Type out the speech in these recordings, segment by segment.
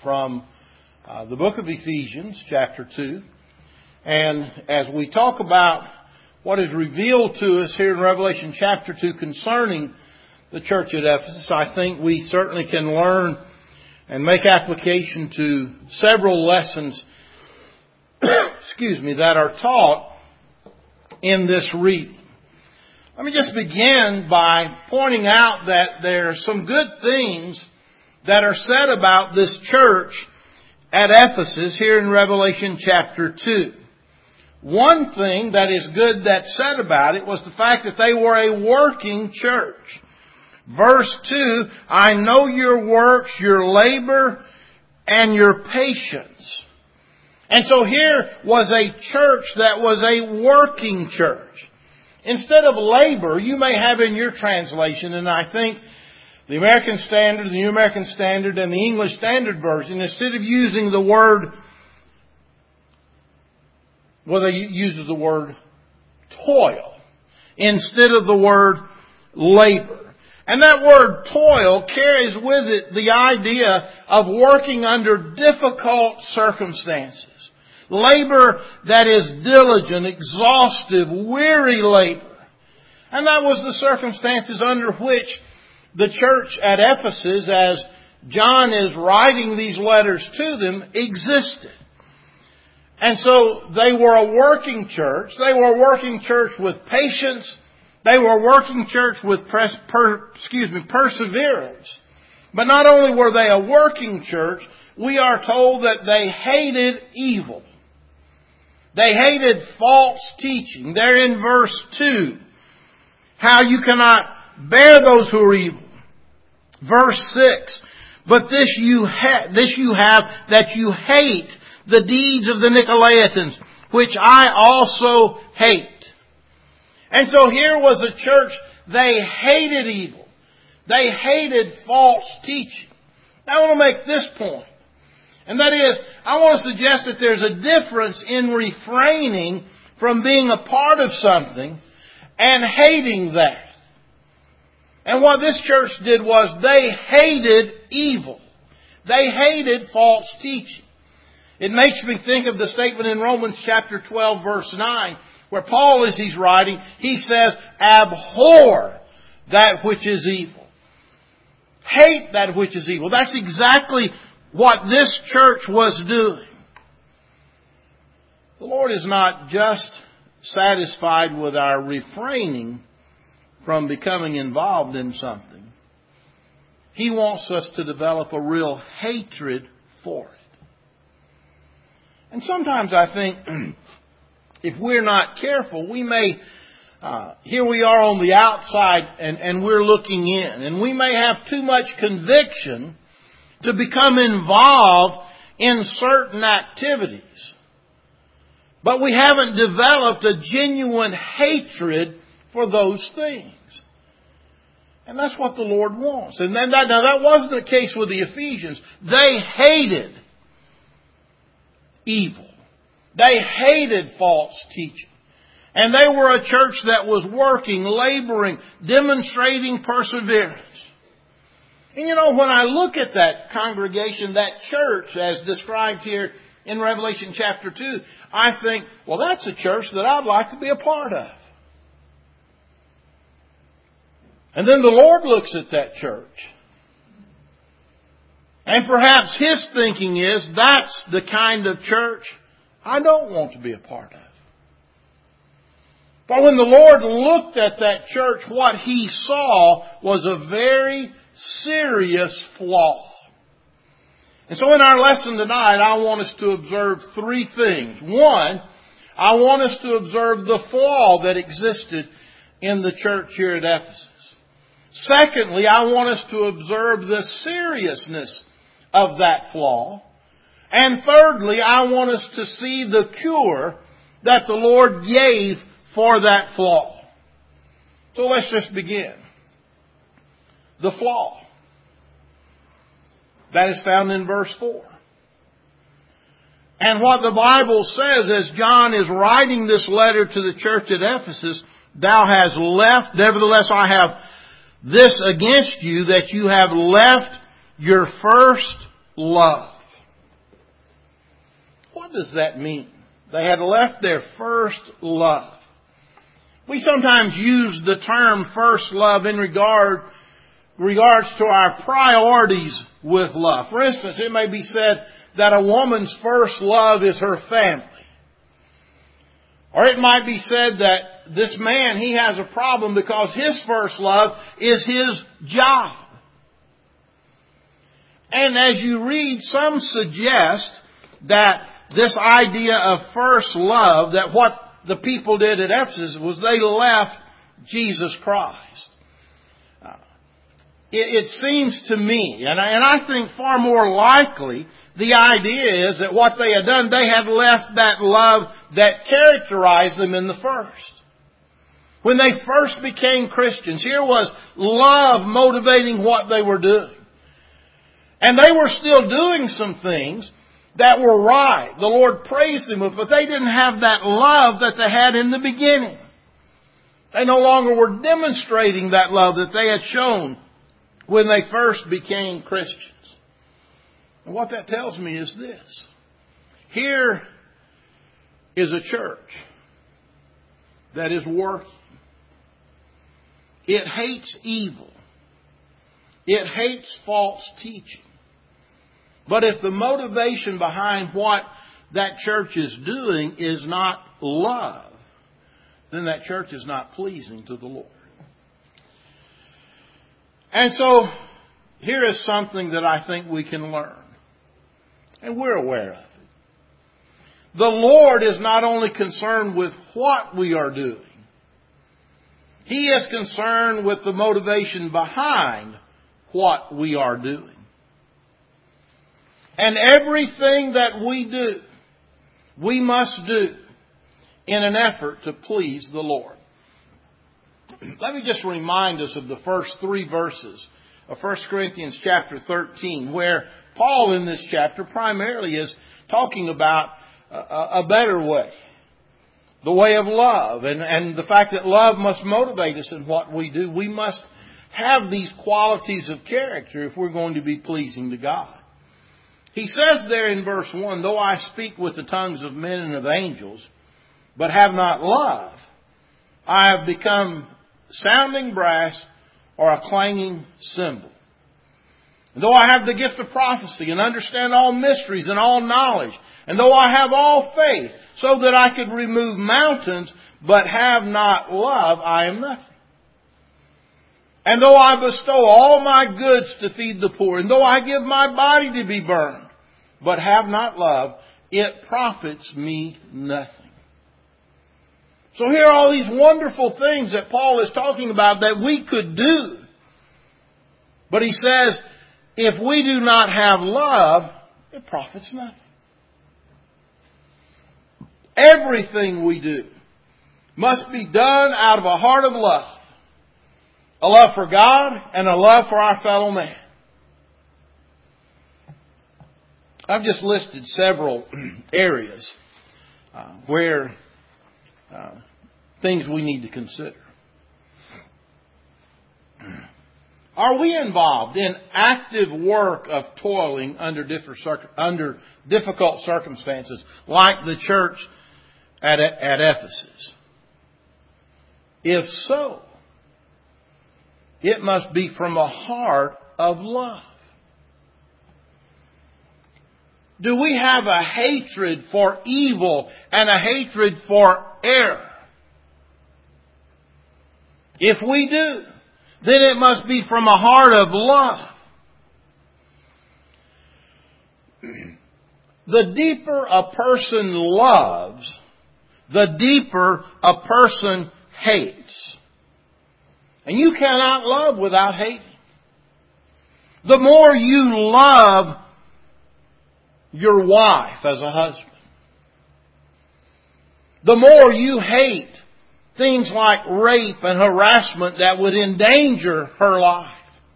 from the book of Ephesians, chapter 2. And as we talk about what is revealed to us here in Revelation chapter 2 concerning the church at Ephesus, I think we certainly can learn and make application to several lessons that are taught in this reading. Let me just begin by pointing out that there are some good things that are said about this church at Ephesus here in Revelation chapter 2. One thing that is good that's said about it was the fact that they were a working church. Verse 2, I know your works, your labor, and your patience. And so here was a church that was a working church. Instead of labor, you may have in your translation, and I think the American Standard, the New American Standard, and the English Standard Version, instead of using the word, they uses the word toil instead of the word labor. And that word toil carries with it the idea of working under difficult circumstances. Labor that is diligent, exhaustive, weary labor. And that was the circumstances under which the church at Ephesus, as John is writing these letters to them, existed. And so they were a working church. They were a working church with patience. They were a working church with perseverance. But not only were they a working church, we are told that they hated evil. They hated false teaching. There in verse 2, how you cannot bear those who are evil. Verse 6, but this you have, that you hate the deeds of the Nicolaitans, which I also hate. And so here was a church, they hated evil. They hated false teaching. Now I want to make this point. And that is, I want to suggest that there's a difference in refraining from being a part of something and hating that. And what this church did was they hated evil. They hated false teaching. It makes me think of the statement in Romans chapter 12 verse 9, where Paul, as he's writing, he says, abhor that which is evil. Hate that which is evil. That's exactly what this church was doing. The Lord is not just satisfied with our refraining from becoming involved in something. He wants us to develop a real hatred for it. And sometimes I think if we're not careful, we may, here we are on the outside and we're looking in. And we may have too much conviction to become involved in certain activities. But we haven't developed a genuine hatred for those things. And that's what the Lord wants. And then that wasn't the case with the Ephesians. They hated evil. They hated false teaching. And they were a church that was working, laboring, demonstrating perseverance. And when I look at that congregation, that church as described here in Revelation chapter 2, I think, well, that's a church that I'd like to be a part of. And then the Lord looks at that church. And perhaps His thinking is, that's the kind of church I don't want to be a part of. But when the Lord looked at that church, what He saw was a very serious flaw. And so in our lesson tonight, I want us to observe three things. One, I want us to observe the flaw that existed in the church here at Ephesus. Secondly, I want us to observe the seriousness of that flaw. And thirdly, I want us to see the cure that the Lord gave for that flaw. So let's just begin. The flaw. That is found in verse 4. And what the Bible says as John is writing this letter to the church at Ephesus, thou hast left, nevertheless I have this against you, that you have left your first love. What does that mean? They had left their first love. We sometimes use the term first love in regards to our priorities with love. For instance, it may be said that a woman's first love is her family. Or it might be said that this man, he has a problem because his first love is his job. And as you read, some suggest that this idea of first love, that what the people did at Ephesus was they left Jesus Christ. It seems to me, and I think far more likely, the idea is that what they had done, they had left that love that characterized them in the first. When they first became Christians, here was love motivating what they were doing. And they were still doing some things that were right. The Lord praised them with, but they didn't have that love that they had in the beginning. They no longer were demonstrating that love that they had shown when they first became Christians. And what that tells me is this. Here is a church that is working. It hates evil. It hates false teaching. But if the motivation behind what that church is doing is not love, then that church is not pleasing to the Lord. And so, here is something that I think we can learn. And we're aware of it. The Lord is not only concerned with what we are doing. He is concerned with the motivation behind what we are doing. And everything that we do, we must do in an effort to please the Lord. Let me just remind us of the first 3 verses of 1 Corinthians chapter 13, where Paul in this chapter primarily is talking about a better way. The way of love, and the fact that love must motivate us in what we do. We must have these qualities of character if we're going to be pleasing to God. He says there in verse 1, though I speak with the tongues of men and of angels, but have not love, I have become sounding brass or a clanging cymbal. And though I have the gift of prophecy and understand all mysteries and all knowledge, and though I have all faith, so that I could remove mountains, but have not love, I am nothing. And though I bestow all my goods to feed the poor, and though I give my body to be burned, but have not love, it profits me nothing. So here are all these wonderful things that Paul is talking about that we could do. But he says, if we do not have love, it profits nothing. Everything we do must be done out of a heart of love. A love for God and a love for our fellow man. I've just listed several areas where things we need to consider. Are we involved in active work of toiling under difficult circumstances, like the church at Ephesus? If so, it must be from a heart of love. Do we have a hatred for evil and a hatred for error? If we do, then it must be from a heart of love. The deeper a person loves, the deeper a person hates. And you cannot love without hating. The more you love your wife as a husband, the more you hate things like rape and harassment that would endanger her life.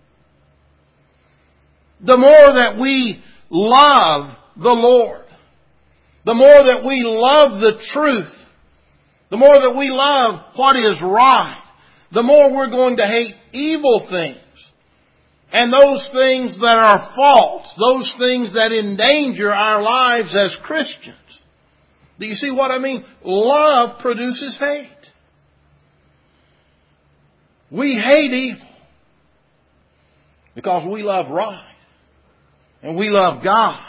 The more that we love the Lord, the more that we love the truth, the more that we love what is right, the more we're going to hate evil things. And those things that are false, those things that endanger our lives as Christians. Do you see what I mean? Love produces hate. We hate evil because we love right. And we love God.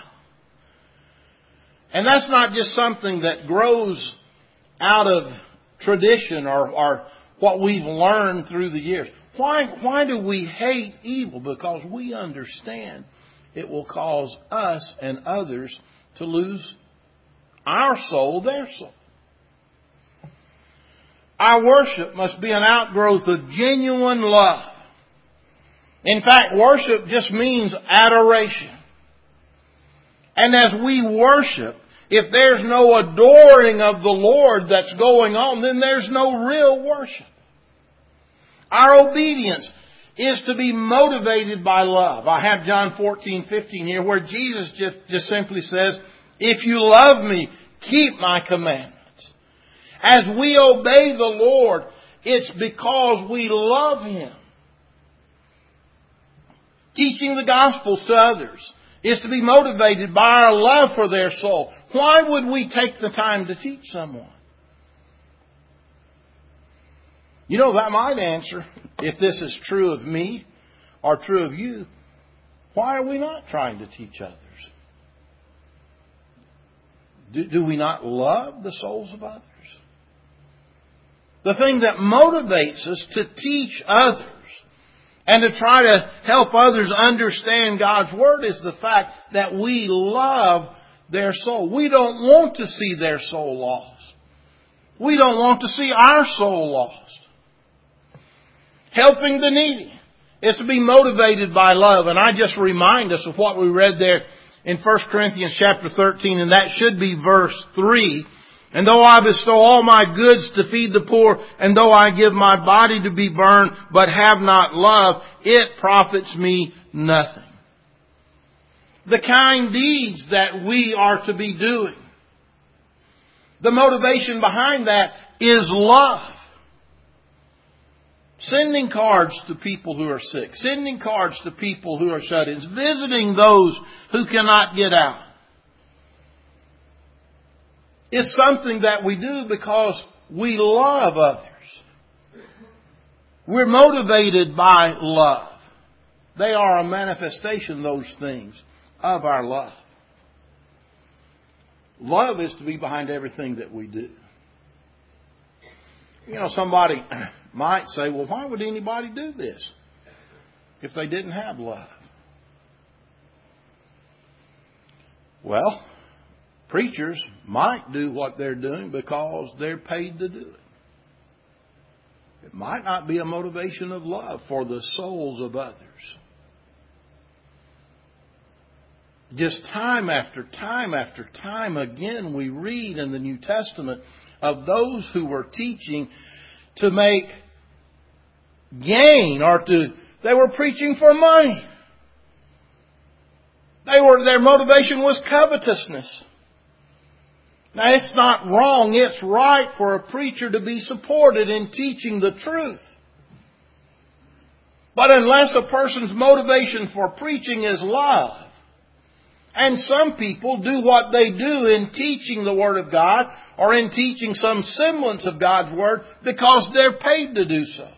And that's not just something that grows out of tradition or what we've learned through the years. Why do we hate evil? Because we understand it will cause us and others to lose our soul, their soul. Our worship must be an outgrowth of genuine love. In fact, worship just means adoration. And as we worship, if there's no adoring of the Lord that's going on, then there's no real worship. Our obedience is to be motivated by love. I have John 14:15 here where Jesus just simply says, if you love me, keep my commandments. As we obey the Lord, it's because we love Him. Teaching the Gospels to others is to be motivated by our love for their soul. Why would we take the time to teach someone? You know, that might answer, if this is true of me or true of you, why are we not trying to teach others? Do we not love the souls of others? The thing that motivates us to teach others and to try to help others understand God's Word is the fact that we love their soul. We don't want to see their soul lost. We don't want to see our soul lost. Helping the needy is to be motivated by love. And I just remind us of what we read there in 1 Corinthians chapter 13, and that should be verse 3. And though I bestow all my goods to feed the poor, and though I give my body to be burned, but have not love, it profits me nothing. The kind deeds that we are to be doing, the motivation behind that is love. Sending cards to people who are sick, sending cards to people who are shut-ins, visiting those who cannot get out. It's something that we do because we love others. We're motivated by love. They are a manifestation, those things, of our love. Love is to be behind everything that we do. You know, somebody might say, well, why would anybody do this if they didn't have love? Well, preachers might do what they're doing because they're paid to do it. It might not be a motivation of love for the souls of others. Just time after time after time again, we read in the New Testament of those who were teaching to make gain they were preaching for money. Their motivation was covetousness. Now, it's not wrong. It's right for a preacher to be supported in teaching the truth. But unless a person's motivation for preaching is love, and some people do what they do in teaching the Word of God or in teaching some semblance of God's Word because they're paid to do so.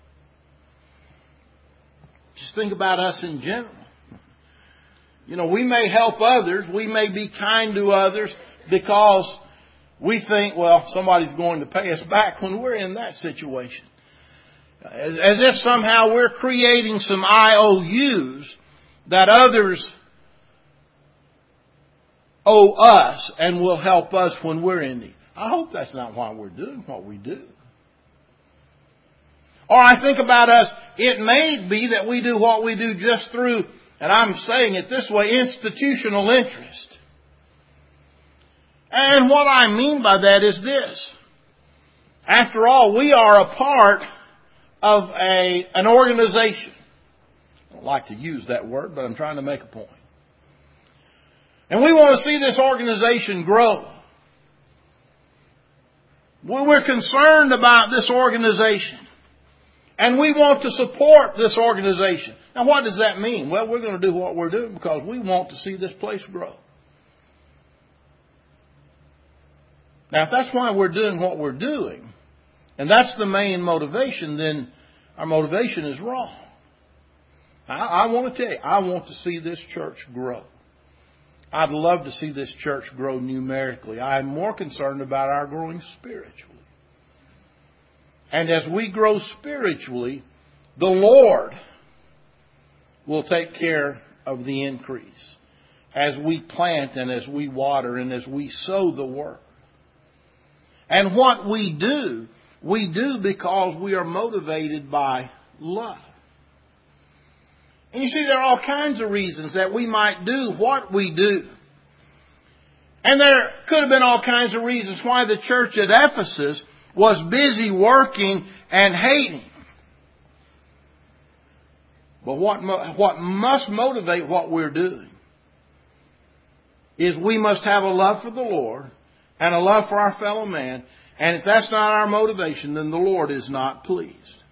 Just think about us in general. You know, we may help others, we may be kind to others because we think, well, somebody's going to pay us back when we're in that situation. As if somehow we're creating some IOUs that others owe us and will help us when we're in need. I hope that's not why we're doing what we do. Or I think about us, it may be that we do what we do just through, and I'm saying it this way, institutional interest. And what I mean by that is this. After all, we are a part of an organization. I don't like to use that word, but I'm trying to make a point. And we want to see this organization grow. We're concerned about this organization. And we want to support this organization. Now, what does that mean? Well, we're going to do what we're doing because we want to see this place grow. Now, if that's why we're doing what we're doing, and that's the main motivation, then our motivation is wrong. I want to tell you, I want to see this church grow. I'd love to see this church grow numerically. I'm more concerned about our growing spiritually. And as we grow spiritually, the Lord will take care of the increase as we plant and as we water and as we sow the word. And what we do because we are motivated by love. And you see, there are all kinds of reasons that we might do what we do. And there could have been all kinds of reasons why the church at Ephesus was busy working and hating. But what must motivate what we're doing is we must have a love for the Lord and a love for our fellow man. And if that's not our motivation, then the Lord is not pleased.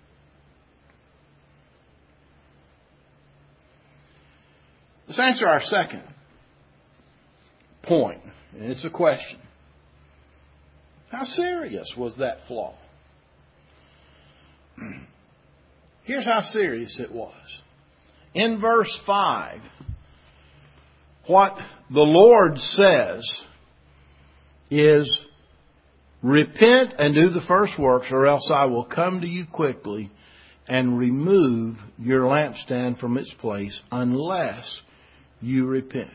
Let's answer our second point. And it's a question. How serious was that flaw? Here's how serious it was. In verse 5, what the Lord says is, repent and do the first works, or else I will come to you quickly and remove your lampstand from its place unless you repent.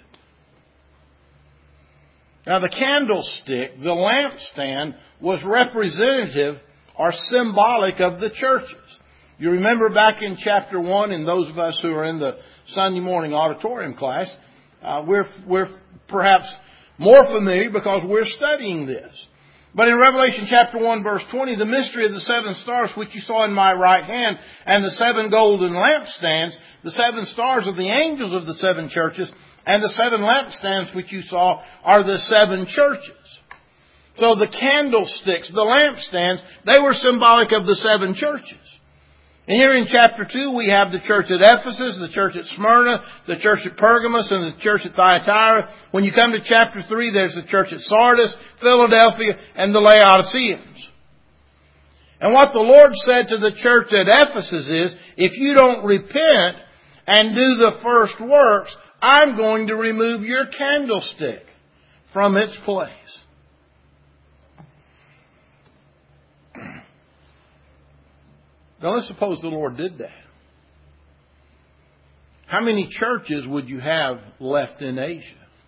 Now the candlestick, the lampstand, was representative or symbolic of the churches. You remember back in chapter 1, and those of us who are in the Sunday morning auditorium class, we're perhaps more familiar because we're studying this. But in Revelation chapter 1 verse 20, the mystery of the 7 stars which you saw in my right hand and the 7 golden lampstands, the 7 stars are the angels of the 7 churches, and the 7 lampstands which you saw are the 7 churches. So the candlesticks, the lampstands, they were symbolic of the 7 churches. And here in chapter 2 we have the church at Ephesus, the church at Smyrna, the church at Pergamos, and the church at Thyatira. When you come to chapter 3, there's the church at Sardis, Philadelphia, and the Laodiceans. And what the Lord said to the church at Ephesus is, if you don't repent and do the first works, I'm going to remove your candlestick from its place. Now let's suppose the Lord did that. How many churches would you have left in Asia?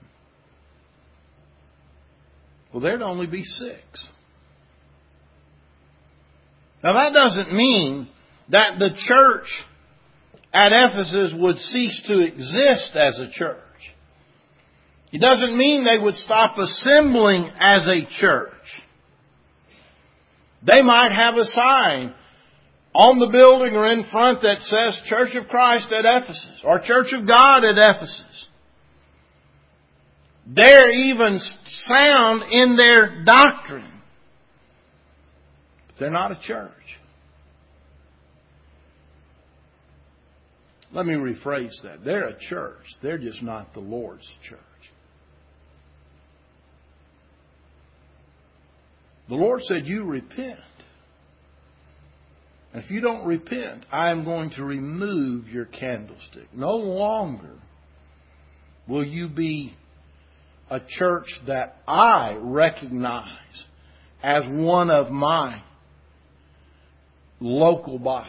Well, there'd only be 6. Now that doesn't mean that the church at Ephesus would cease to exist as a church. It doesn't mean they would stop assembling as a church. They might have a sign on the building or in front that says Church of Christ at Ephesus or Church of God at Ephesus. They're even sound in their doctrine. But they're not a church. Let me rephrase that. They're a church. They're just not the Lord's church. The Lord said, you repent. If you don't repent, I am going to remove your candlestick. No longer will you be a church that I recognize as one of my local bodies.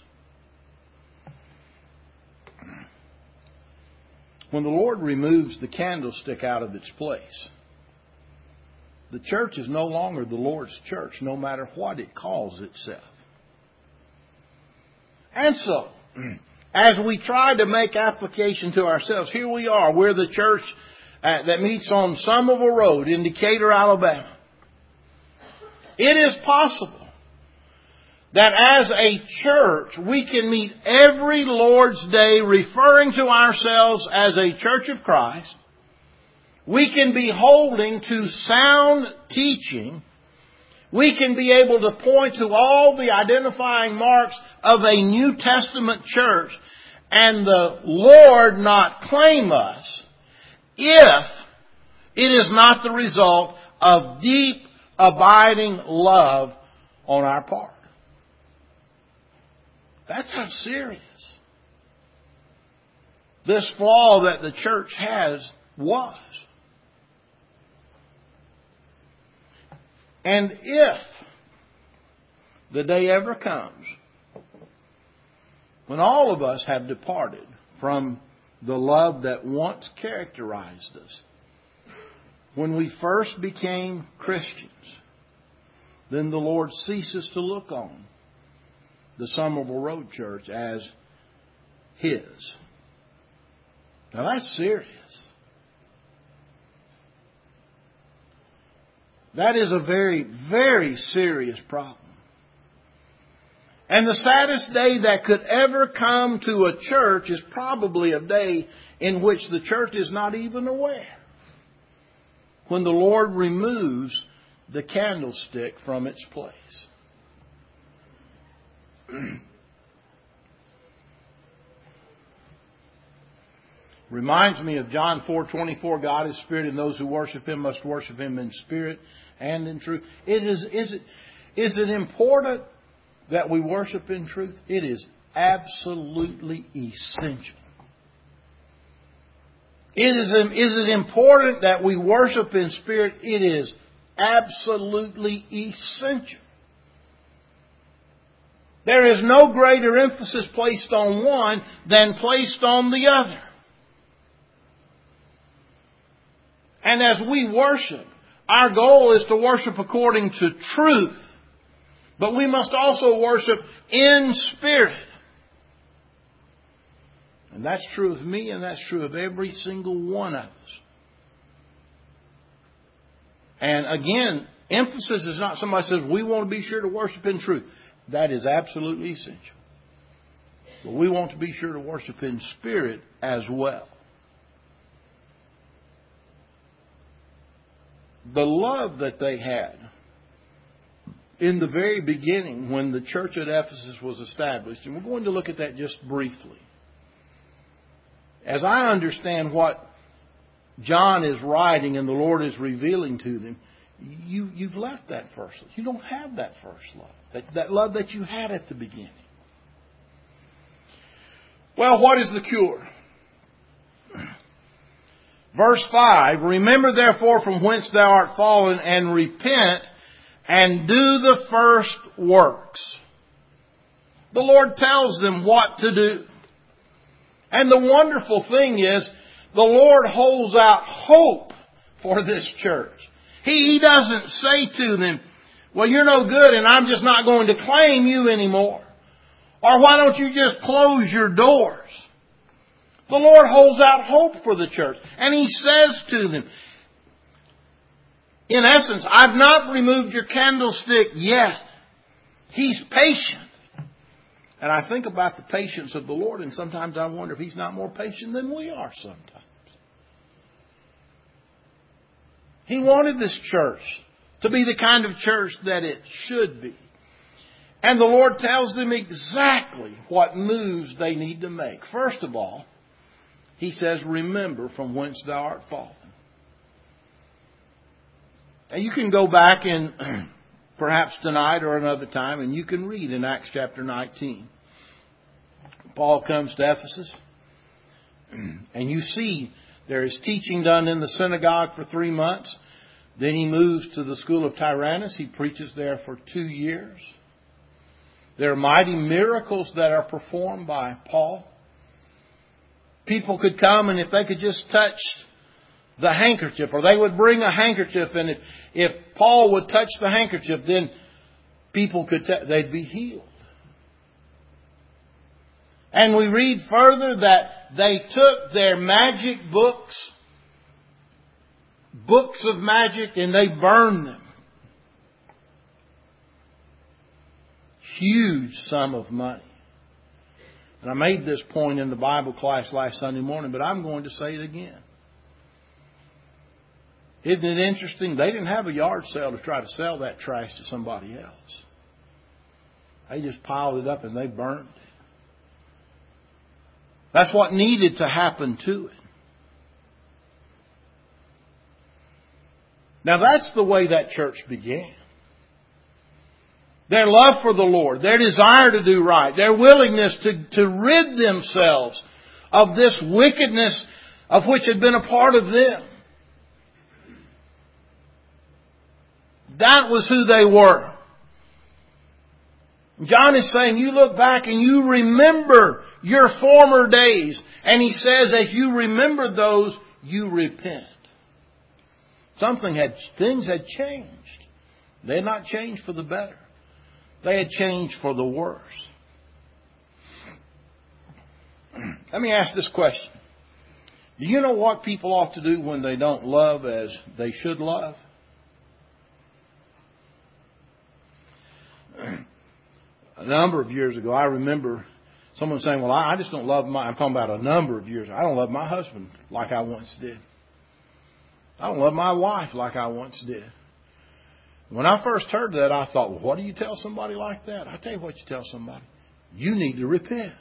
When the Lord removes the candlestick out of its place, the church is no longer the Lord's church, no matter what it calls itself. And so, as we try to make application to ourselves, here we are. We're the church that meets on Somerville Road in Decatur, Alabama. It is possible that as a church, we can meet every Lord's Day referring to ourselves as a Church of Christ. We can be holding to sound teaching. We can be able to point to all the identifying marks of a New Testament church and the Lord not claim us if it is not the result of deep, abiding love on our part. That's how serious this flaw that the church has was. And if the day ever comes when all of us have departed from the love that once characterized us, when we first became Christians, then the Lord ceases to look on the Somerville Road Church as His. Now that's serious. That is a very, very serious problem. And the saddest day that could ever come to a church is probably a day in which the church is not even aware. When the Lord removes the candlestick from its place. Reminds me of John 4:24. God is spirit, and those who worship Him must worship Him in spirit and in truth. Is it important that we worship in truth? It is absolutely essential. Is it important that we worship in spirit? It is absolutely essential. There is no greater emphasis placed on one than placed on the other. And as we worship, our goal is to worship according to truth. But we must also worship in spirit. And that's true of me, and that's true of every single one of us. And again, emphasis is not somebody says, we want to be sure to worship in truth. That is absolutely essential. But we want to be sure to worship in spirit as well. The love that they had in the very beginning when the church at Ephesus was established, and we're going to look at that just briefly. As I understand what John is writing and the Lord is revealing to them, you've left that first love. You don't have that first love. That love that you had at the beginning. Well, what is the cure? Verse 5, remember therefore from whence thou art fallen, and repent, and do the first works. The Lord tells them what to do. And the wonderful thing is, the Lord holds out hope for this church. He doesn't say to them, well, you're no good and I'm just not going to claim you anymore. Or why don't you just close your doors? The Lord holds out hope for the church. And He says to them, in essence, I've not removed your candlestick yet. He's patient. And I think about the patience of the Lord, and sometimes I wonder if He's not more patient than we are sometimes. He wanted this church to be the kind of church that it should be. And the Lord tells them exactly what moves they need to make. First of all, He says, remember from whence thou art fallen. And you can go back in perhaps tonight or another time, and you can read in Acts chapter 19. Paul comes to Ephesus, and you see there is teaching done in the synagogue for 3 months. Then he moves to the school of Tyrannus. He preaches there for 2 years. There are mighty miracles that are performed by Paul. People could come, and if they could just touch the handkerchief, or they would bring a handkerchief, and if Paul would touch the handkerchief, then people they'd be healed. And we read further that they took their magic books of magic, and they burned them. Huge sum of money. And I made this point in the Bible class last Sunday morning, but I'm going to say it again. Isn't it interesting? They didn't have a yard sale to try to sell that trash to somebody else. They just piled it up and they burned it. That's what needed to happen to it. Now that's the way that church began. Their love for the Lord, their desire to do right, their willingness to rid themselves of this wickedness of which had been a part of them. That was who they were. John is saying, you look back and you remember your former days. And he says, as you remember those, you repent. Things had changed. They had not changed for the better. They had changed for the worse. Let me ask this question. Do you know what people ought to do when they don't love as they should love? A number of years ago, I remember someone saying, well, I just don't love I'm talking about a number of years. I don't love my husband like I once did. I don't love my wife like I once did. When I first heard that, I thought, well, what do you tell somebody like that? I tell you what you tell somebody. You need to repent.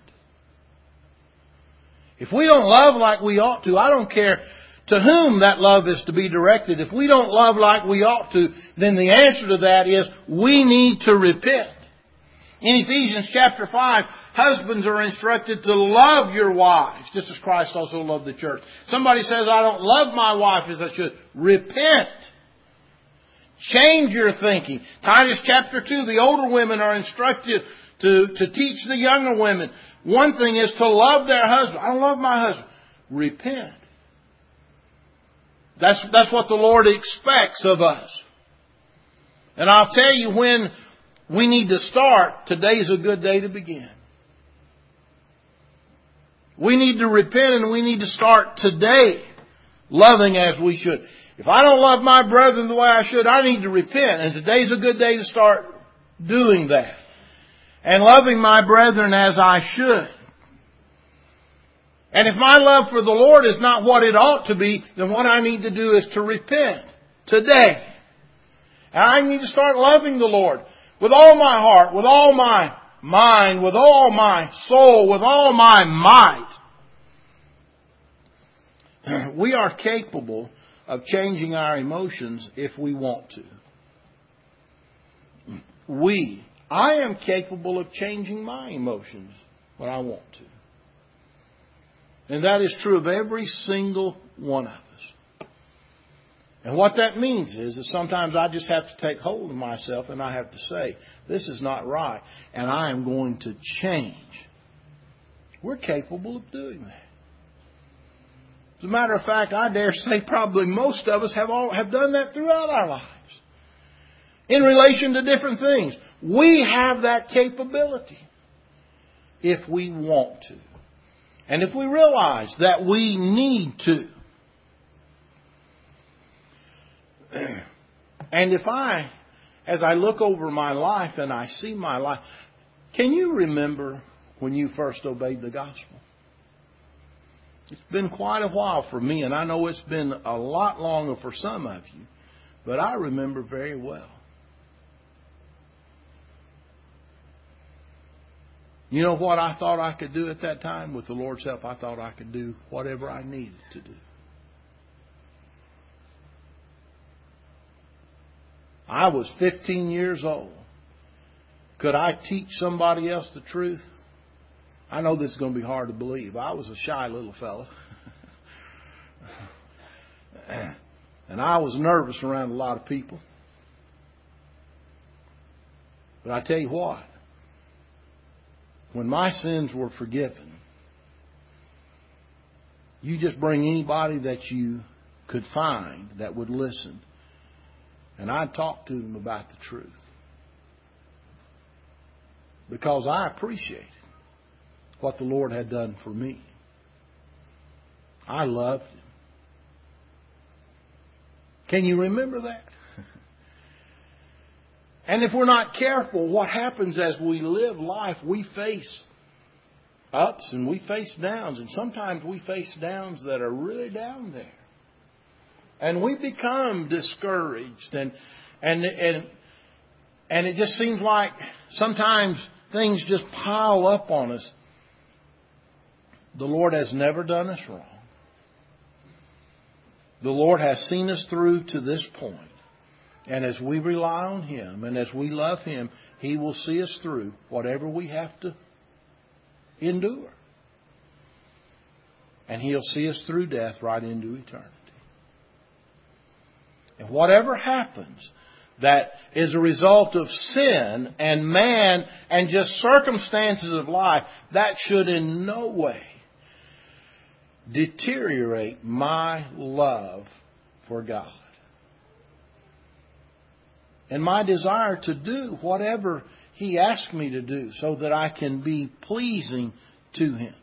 If we don't love like we ought to, I don't care to whom that love is to be directed. If we don't love like we ought to, then the answer to that is we need to repent. In Ephesians chapter 5, husbands are instructed to love your wives, just as Christ also loved the church. Somebody says, I don't love my wife as I should. Repent. Change your thinking. Titus chapter 2, the older women are instructed to teach the younger women. One thing is to love their husband. I don't love my husband. Repent. That's what the Lord expects of us. And I'll tell you when we need to start. Today's a good day to begin. We need to repent and we need to start today loving as we should. If I don't love my brethren the way I should, I need to repent. And today's a good day to start doing that. And loving my brethren as I should. And if my love for the Lord is not what it ought to be, then what I need to do is to repent today. And I need to start loving the Lord with all my heart, with all my mind, with all my soul, with all my might. We are capable of changing our emotions if we want to. I am capable of changing my emotions when I want to. And that is true of every single one of us. And what that means is that sometimes I just have to take hold of myself and I have to say, this is not right, and I am going to change. We're capable of doing that. As a matter of fact, I dare say probably most of us have done that throughout our lives. In relation to different things. We have that capability if we want to. And if we realize that we need to. And as I look over my life and I see my life, can you remember when you first obeyed the gospel? It's been quite a while for me, and I know it's been a lot longer for some of you, but I remember very well. You know what I thought I could do at that time? With the Lord's help, I thought I could do whatever I needed to do. I was 15 years old. Could I teach somebody else the truth? I know this is going to be hard to believe. I was a shy little fella. And I was nervous around a lot of people. But I tell you what. When my sins were forgiven, you just bring anybody that you could find that would listen. And I'd talk to them about the truth. Because I appreciated what the Lord had done for me. I loved Him. Can you remember that? And if we're not careful, what happens as we live life, we face ups and we face downs. And sometimes we face downs that are really down there. And we become discouraged. And it just seems like sometimes things just pile up on us. The Lord has never done us wrong. The Lord has seen us through to this point. And as we rely on Him and as we love Him, He will see us through whatever we have to endure. And He'll see us through death right into eternity. And whatever happens that is a result of sin and man and just circumstances of life, that should in no way deteriorate my love for God. And my desire to do whatever He asks me to do so that I can be pleasing to Him.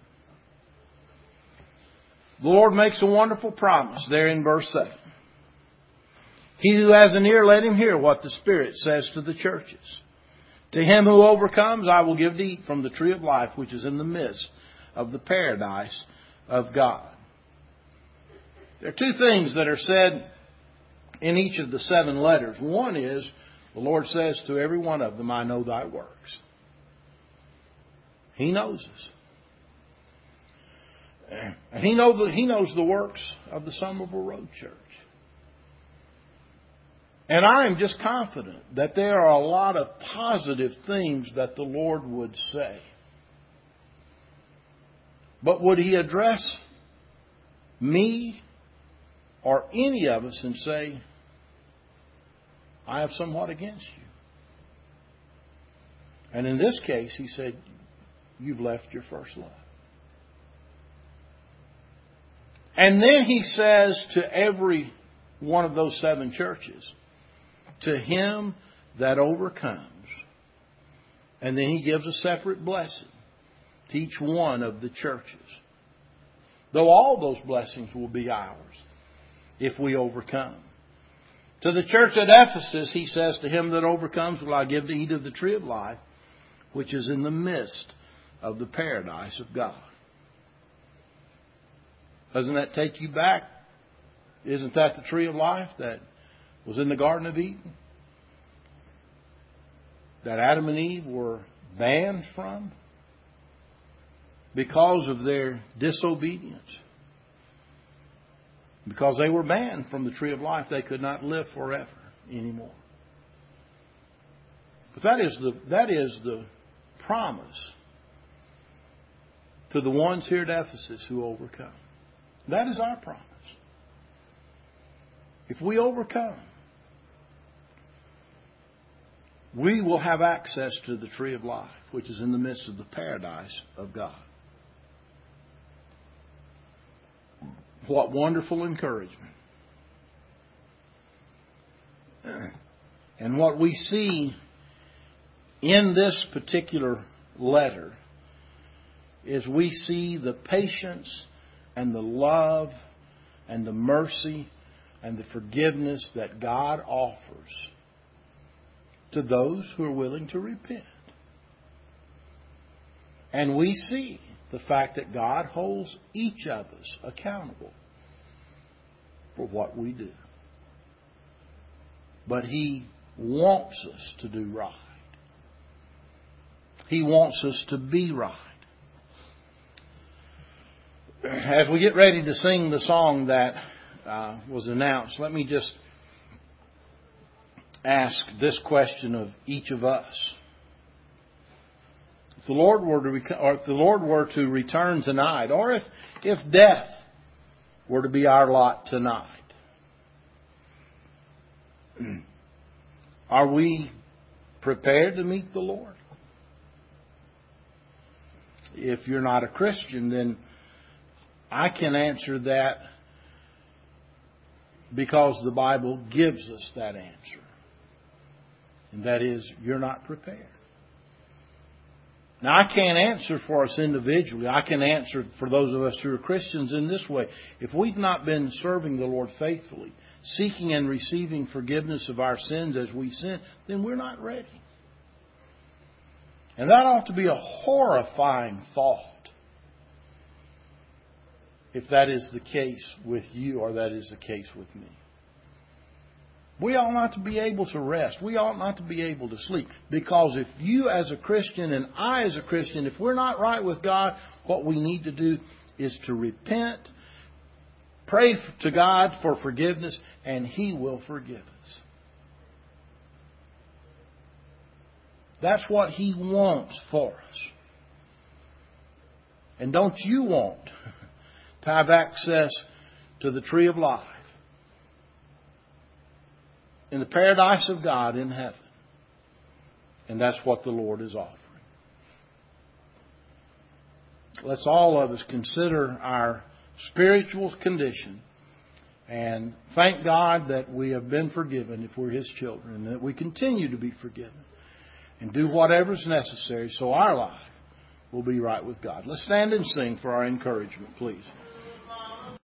The Lord makes a wonderful promise there in verse 7. He who has an ear, let him hear what the Spirit says to the churches. To him who overcomes, I will give to eat from the tree of life, which is in the midst of the paradise of God. There are two things that are said in each of the 7 letters. One is, the Lord says to every one of them, I know thy works. He knows us. And He knows the works of the Somerville Road Church. And I am just confident that there are a lot of positive things that the Lord would say. But would He address me or any of us and say, I have somewhat against you? And in this case, He said, you've left your first love. And then He says to every one of those 7 churches, to him that overcomes. And then He gives a separate blessing to each one of the churches. Though all those blessings will be ours if we overcome. To the church at Ephesus, He says, to him that overcomes will I give to eat of the tree of life, which is in the midst of the paradise of God. Doesn't that take you back? Isn't that the tree of life that was in the Garden of Eden? That Adam and Eve were banned from because of their disobedience. Because they were banned from the tree of life, they could not live forever anymore. But that is the promise to the ones here at Ephesus who overcome. That is our promise. If we overcome, we will have access to the tree of life, which is in the midst of the paradise of God. What wonderful encouragement. And what we see in this particular letter is we see the patience and the love and the mercy and the forgiveness that God offers to those who are willing to repent. And we see the fact that God holds each of us accountable for what we do. But He wants us to do right. He wants us to be right. As we get ready to sing the song that was announced, let me just ask this question of each of us. If the Lord were to return tonight, or if death were to be our lot tonight, are we prepared to meet the Lord? If you're not a Christian, then I can answer that because the Bible gives us that answer. And that is, you're not prepared. Now, I can't answer for us individually. I can answer for those of us who are Christians in this way. If we've not been serving the Lord faithfully, seeking and receiving forgiveness of our sins as we sin, then we're not ready. And that ought to be a horrifying thought, if that is the case with you or that is the case with me. We ought not to be able to rest. We ought not to be able to sleep. Because if you as a Christian and I as a Christian, if we're not right with God, what we need to do is to repent Pray to God for forgiveness, and He will forgive us. That's what He wants for us. And don't you want to have access to the tree of life in the paradise of God in heaven? And that's what the Lord is offering. Let's all of us consider our spiritual condition and thank God that we have been forgiven if we're His children, and that we continue to be forgiven, and do whatever is necessary so our life will be right with God. Let's stand and sing for our encouragement, please.